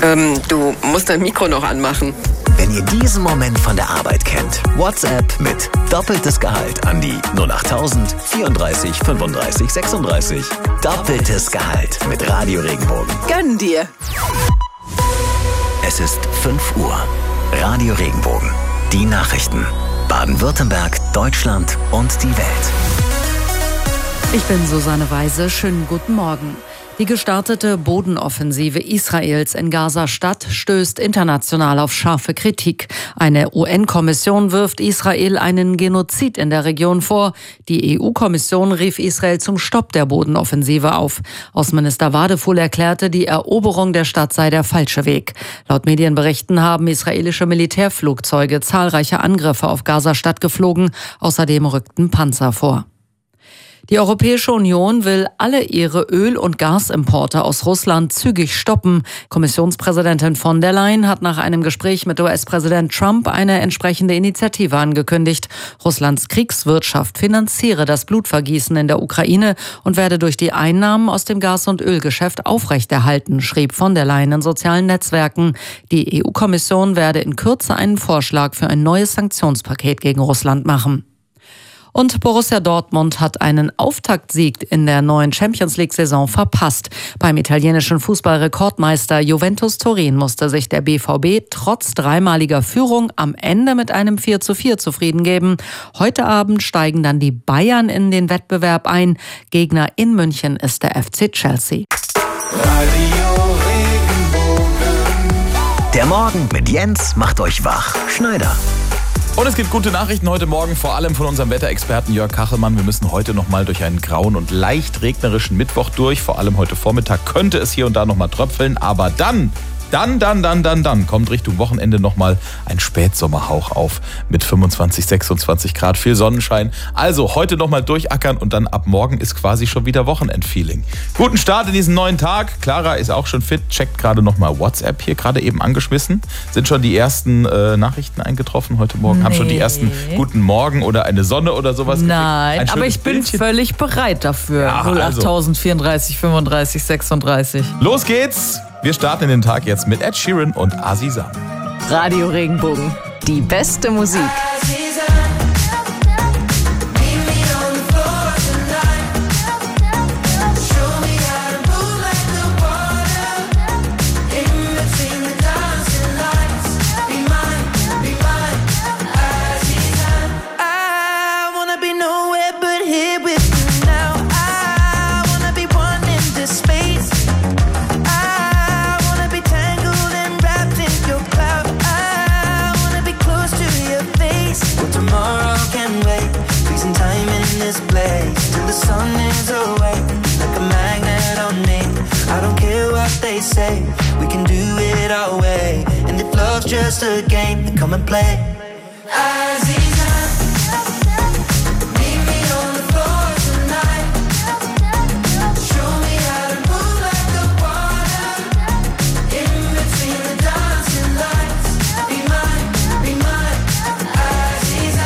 Du musst dein Mikro noch anmachen. Wenn ihr diesen Moment von der Arbeit kennt, WhatsApp mit doppeltes Gehalt an die 08000 34 35 36. Doppeltes Gehalt mit Radio Regenbogen. Gönn dir. Es ist 5 Uhr. Radio Regenbogen. Die Nachrichten. Baden-Württemberg, Deutschland und die Welt. Ich bin Susanne Weise. Schönen guten Morgen. Die gestartete Bodenoffensive Israels in Gaza-Stadt stößt international auf scharfe Kritik. Eine UN-Kommission wirft Israel einen Genozid in der Region vor. Die EU-Kommission rief Israel zum Stopp der Bodenoffensive auf. Außenminister Wadefuhl erklärte, die Eroberung der Stadt sei der falsche Weg. Laut Medienberichten haben israelische Militärflugzeuge zahlreiche Angriffe auf Gaza-Stadt geflogen. Außerdem rückten Panzer vor. Die Europäische Union will alle ihre Öl- und Gasimporte aus Russland zügig stoppen. Kommissionspräsidentin von der Leyen hat nach einem Gespräch mit US-Präsident Trump eine entsprechende Initiative angekündigt. Russlands Kriegswirtschaft finanziere das Blutvergießen in der Ukraine und werde durch die Einnahmen aus dem Gas- und Ölgeschäft aufrechterhalten, schrieb von der Leyen in sozialen Netzwerken. Die EU-Kommission werde in Kürze einen Vorschlag für ein neues Sanktionspaket gegen Russland machen. Und Borussia Dortmund hat einen Auftaktsieg in der neuen Champions-League-Saison verpasst. Beim italienischen Fußballrekordmeister Juventus Turin musste sich der BVB trotz dreimaliger Führung am Ende mit einem 4:4 zufrieden geben. Heute Abend steigen dann die Bayern in den Wettbewerb ein. Gegner in München ist der FC Chelsea. Radio Regenbogen. Der Morgen mit Jens macht euch wach. Schneider. Und es gibt gute Nachrichten heute Morgen, vor allem von unserem Wetterexperten Jörg Kachelmann. Wir müssen heute nochmal durch einen grauen und leicht regnerischen Mittwoch durch. Vor allem heute Vormittag könnte es hier und da nochmal tröpfeln. Aber dann kommt Richtung Wochenende nochmal ein Spätsommerhauch auf mit 25, 26 Grad, viel Sonnenschein. Also heute nochmal durchackern und dann ab morgen ist quasi schon wieder Wochenendfeeling. Guten Start in diesen neuen Tag. Clara ist auch schon fit, checkt gerade nochmal WhatsApp hier, gerade eben angeschmissen. Sind schon die ersten Nachrichten eingetroffen heute Morgen? Nee. Haben schon die ersten Guten Morgen oder eine Sonne oder sowas gekriegt? Nein, aber ich bin völlig bereit dafür. Ja, 08000 34 35 36. Los geht's! Wir starten in den Tag jetzt mit Ed Sheeran und Aziza. Radio Regenbogen. Die beste Musik. Say we can do it our way, and if love's just a game, then come and play. Aziza, meet me on the floor tonight. Show me how to move like the water in between the dancing lights. Be mine, Aziza.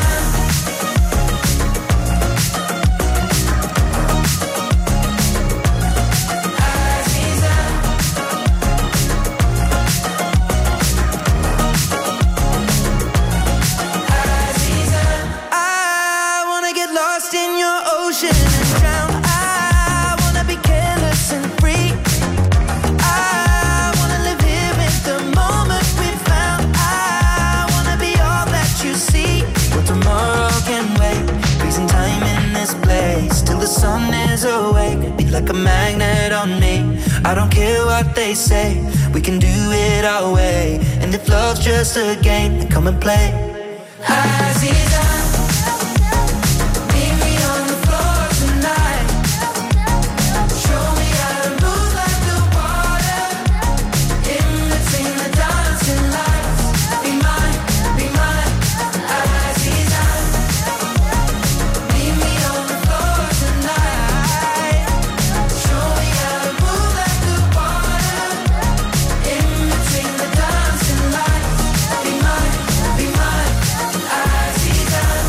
Like a magnet on me. I don't care what they say, we can do it our way. And if love's just a game, then come and play. Aziza, meet me on the floor tonight. Show me how to move like the water in between the dancing lights. Be mine, Aziza. Meet me on the floor tonight. Show me how to move like the water in between the dancing lights. Be mine, Aziza.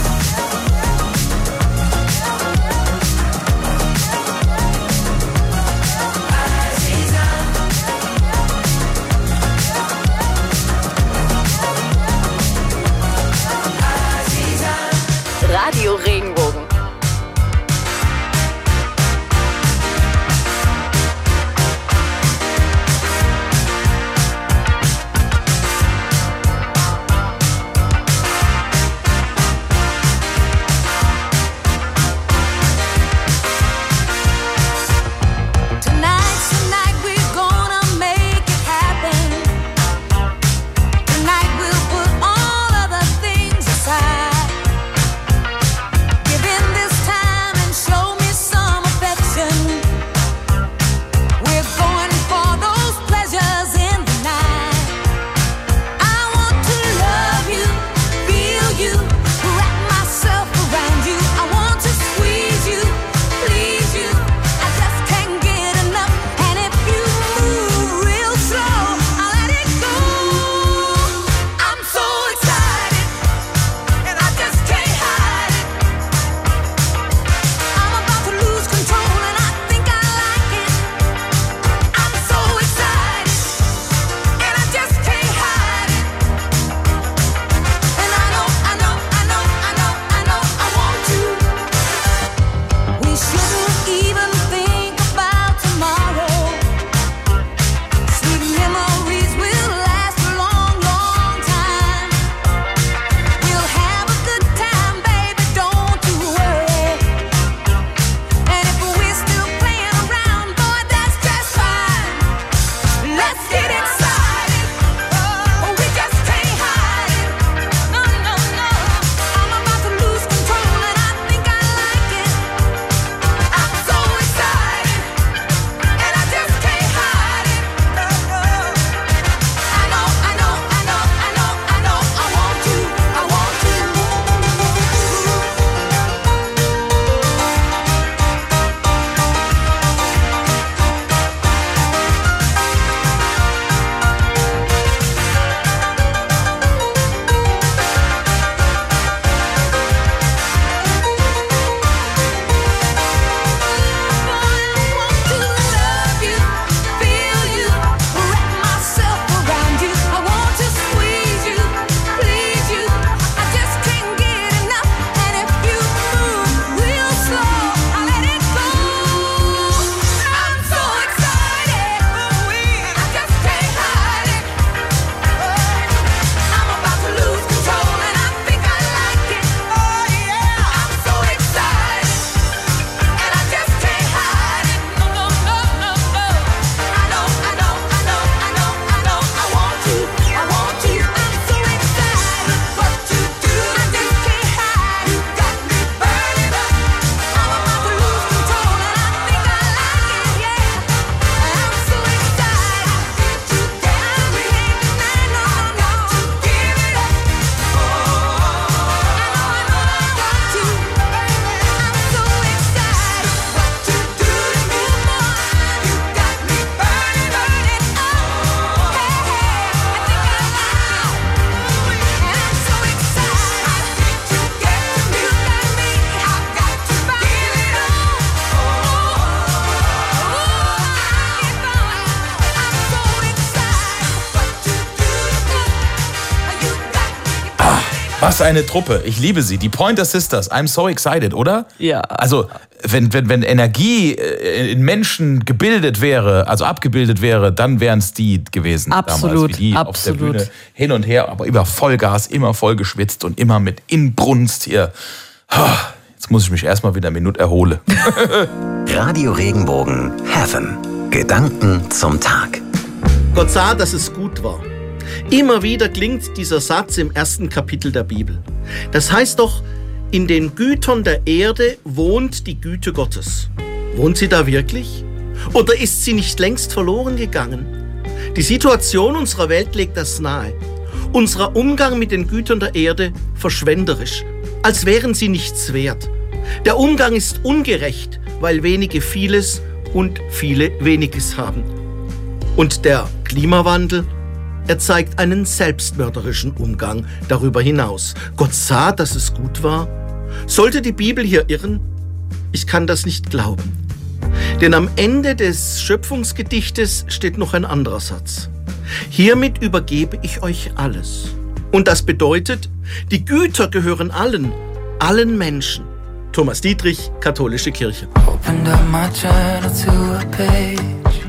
Was eine Truppe. Ich liebe sie. Die Pointer Sisters. I'm so excited, oder? Ja. Also, wenn Energie in Menschen gebildet wäre, also abgebildet wäre, dann wären es die gewesen. Absolut, damals, wie die absolut. auf der Bühne hin und her, aber immer Vollgas, immer voll geschwitzt und immer mit Inbrunst hier. Jetzt muss ich mich erstmal wieder eine Minute erholen. Radio Regenbogen Heaven. Gedanken zum Tag. Gott sah, dass es gut war. Immer wieder klingt dieser Satz im 1. Kapitel der Bibel. Das heißt doch, in den Gütern der Erde wohnt die Güte Gottes. Wohnt sie da wirklich? Oder ist sie nicht längst verloren gegangen? Die Situation unserer Welt legt das nahe. Unser Umgang mit den Gütern der Erde verschwenderisch, als wären sie nichts wert. Der Umgang ist ungerecht, weil wenige vieles und viele weniges haben. Und der Klimawandel, er zeigt einen selbstmörderischen Umgang darüber hinaus. Gott sah, dass es gut war. Sollte die Bibel hier irren? Ich kann das nicht glauben. Denn am Ende des Schöpfungsgedichtes steht noch ein anderer Satz. Hiermit übergebe ich euch alles. Und das bedeutet, die Güter gehören allen Menschen. Thomas Dietrich, Katholische Kirche. Opened up my journal to a page.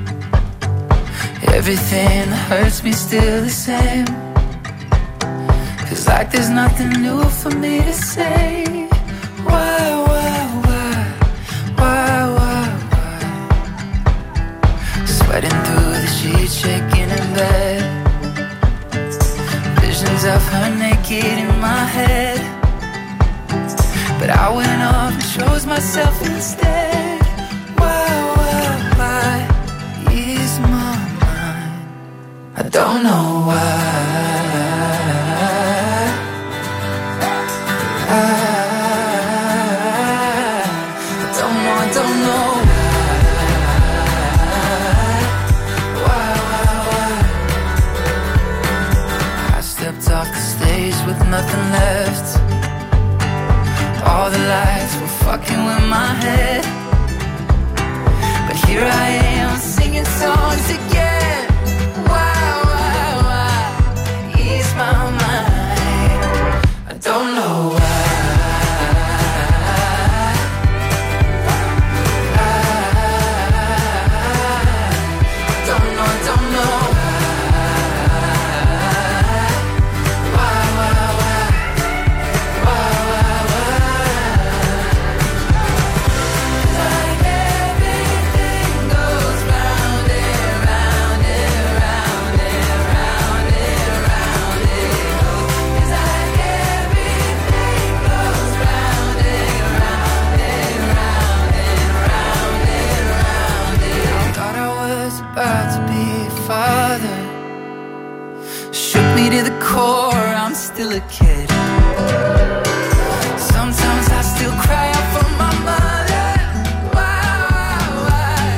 Everything that hurts me still the same. Feels like there's nothing new for me to say. Why? Sweating through the sheets, shaking in bed. Visions of her naked in my head. But I went off and chose myself instead. Why is my mind? I don't know why. I don't know why. I stepped off the stage with nothing left. All the lights were fucking with my head. But here I am singing songs again. Why ease my mind? I don't know why. I'm still a kid. Sometimes I still cry out for my mother. Why?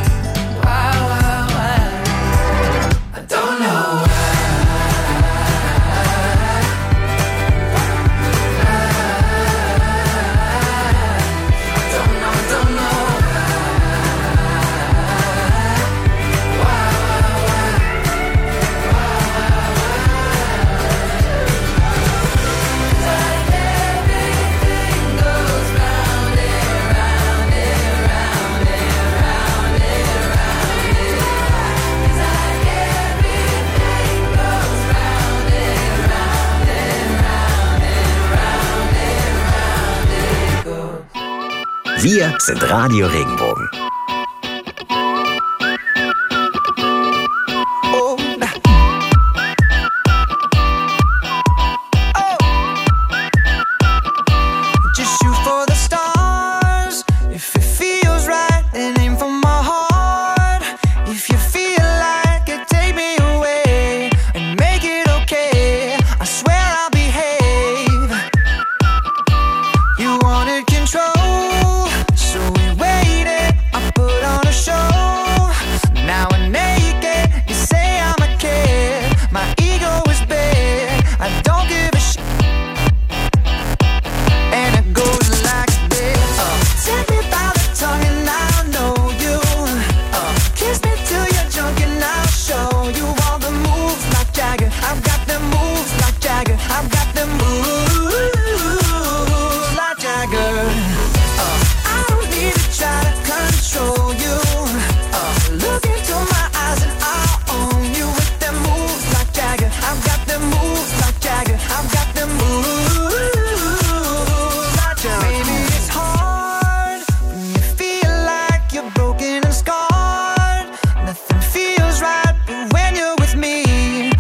I don't know don't know. Wir sind Radio Regenbogen. Control, so we waited.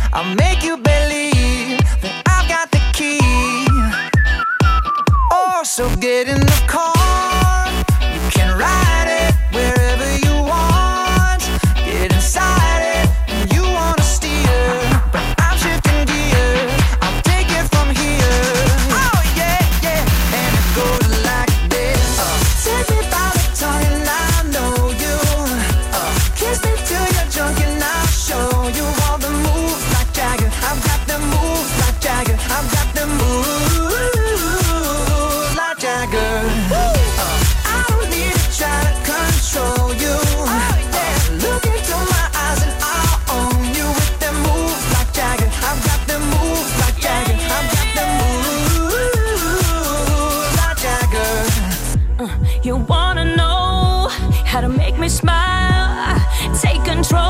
I'll make you believe that I've got the key. Oh, so get in the car, you can ride it wherever you want. Get inside it, and you wanna steer, but I'm shifting gears, I'll take it from here. Oh yeah, yeah, and it goes like this. Take me by the tongue and I know you. Kiss me till you're drunk and I'll show you all the moves like Jagger. I've got the moves like Jagger. I've got the moves like Jagger. I don't need to try to control you. Look into my eyes and I'll own you with them moves like Jagger. I've got them moves like Jagger. I've got them moves like Jagger. You wanna know how to make me smile? Take control